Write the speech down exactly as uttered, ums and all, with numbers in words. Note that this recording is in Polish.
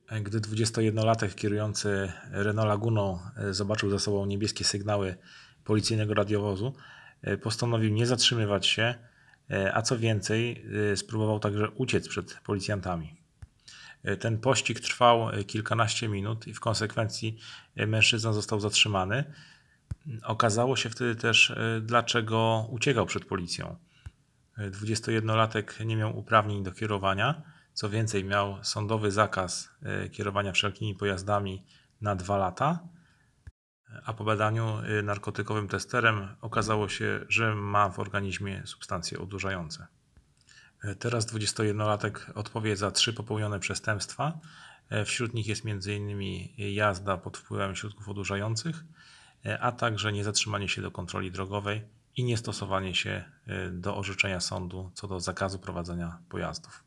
Gdy dwudziestojednolatek kierujący Renault Laguną zobaczył za sobą niebieskie sygnały policyjnego radiowozu, postanowił nie zatrzymywać się, a co więcej, spróbował także uciec przed policjantami. Ten pościg trwał kilkanaście minut i w konsekwencji mężczyzna został zatrzymany. Okazało się wtedy też, dlaczego uciekał przed policją. dwudziestojednolatek nie miał uprawnień do kierowania. Co więcej, miał sądowy zakaz kierowania wszelkimi pojazdami na dwa lata, a po badaniu narkotykowym testerem okazało się, że ma w organizmie substancje odurzające. Teraz dwudziestojednolatek odpowie za trzy popełnione przestępstwa. Wśród nich jest między innymi jazda pod wpływem środków odurzających, a także niezatrzymanie się do kontroli drogowej i niestosowanie się do orzeczenia sądu co do zakazu prowadzenia pojazdów.